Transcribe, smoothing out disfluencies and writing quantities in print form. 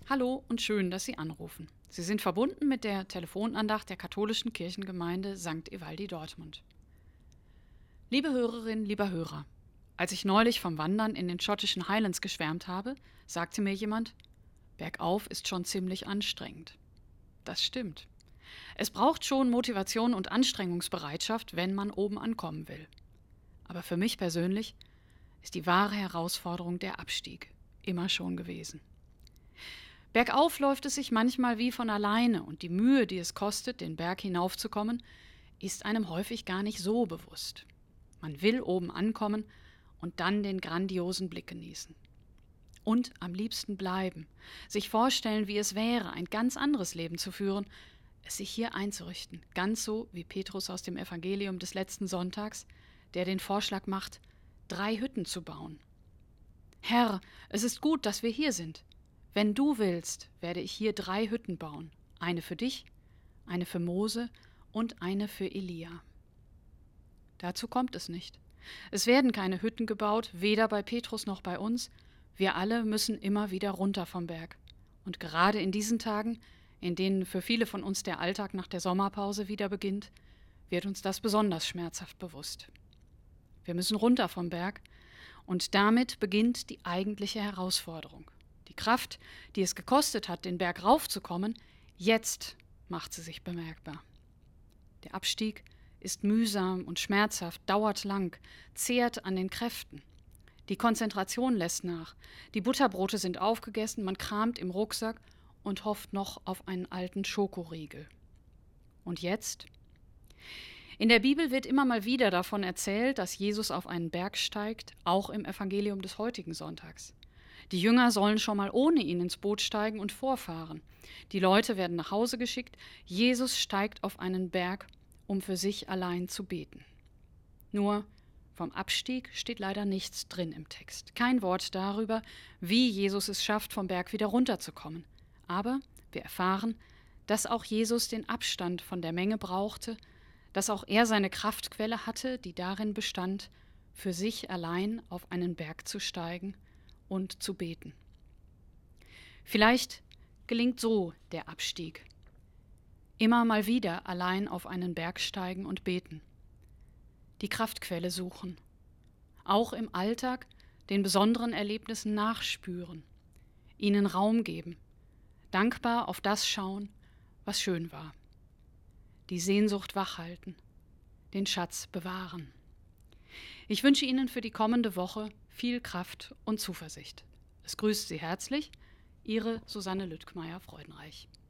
Hallo und schön, dass Sie anrufen. Sie sind verbunden mit der Telefonandacht der katholischen Kirchengemeinde St. Evaldi Dortmund. Liebe Hörerinnen, lieber Hörer, als ich neulich vom Wandern in den schottischen Highlands geschwärmt habe, sagte mir jemand, bergauf ist schon ziemlich anstrengend. Das stimmt. Es braucht schon Motivation und Anstrengungsbereitschaft, wenn man oben ankommen will. Aber für mich persönlich ist die wahre Herausforderung der Abstieg immer schon gewesen. Bergauf läuft es sich manchmal wie von alleine und die Mühe, die es kostet, den Berg hinaufzukommen, ist einem häufig gar nicht so bewusst. Man will oben ankommen und dann den grandiosen Blick genießen. Und am liebsten bleiben, sich vorstellen, wie es wäre, ein ganz anderes Leben zu führen, es sich hier einzurichten, ganz so wie Petrus aus dem Evangelium des letzten Sonntags, der den Vorschlag macht, 3 Hütten zu bauen. Herr, es ist gut, dass wir hier sind. Wenn du willst, werde ich hier 3 Hütten bauen. Eine für dich, eine für Mose und eine für Elia. Dazu kommt es nicht. Es werden keine Hütten gebaut, weder bei Petrus noch bei uns. Wir alle müssen immer wieder runter vom Berg. Und gerade in diesen Tagen, in denen für viele von uns der Alltag nach der Sommerpause wieder beginnt, wird uns das besonders schmerzhaft bewusst. Wir müssen runter vom Berg und damit beginnt die eigentliche Herausforderung. Die Kraft, die es gekostet hat, den Berg raufzukommen, jetzt macht sie sich bemerkbar. Der Abstieg ist mühsam und schmerzhaft, dauert lang, zehrt an den Kräften. Die Konzentration lässt nach, die Butterbrote sind aufgegessen, man kramt im Rucksack und hofft noch auf einen alten Schokoriegel. Und jetzt? In der Bibel wird immer mal wieder davon erzählt, dass Jesus auf einen Berg steigt, auch im Evangelium des heutigen Sonntags. Die Jünger sollen schon mal ohne ihn ins Boot steigen und vorfahren. Die Leute werden nach Hause geschickt. Jesus steigt auf einen Berg, um für sich allein zu beten. Nur vom Abstieg steht leider nichts drin im Text. Kein Wort darüber, wie Jesus es schafft, vom Berg wieder runterzukommen. Aber wir erfahren, dass auch Jesus den Abstand von der Menge brauchte, dass auch er seine Kraftquelle hatte, die darin bestand, für sich allein auf einen Berg zu steigen und zu beten. Vielleicht gelingt so der Abstieg. Immer mal wieder allein auf einen Berg steigen und beten. Die Kraftquelle suchen. Auch im Alltag den besonderen Erlebnissen nachspüren. Ihnen Raum geben. Dankbar auf das schauen, was schön war. Die Sehnsucht wachhalten. Den Schatz bewahren. Ich wünsche Ihnen für die kommende Woche viel Kraft und Zuversicht. Es grüßt Sie herzlich, Ihre Susanne Lüttgmeier-Freudenreich.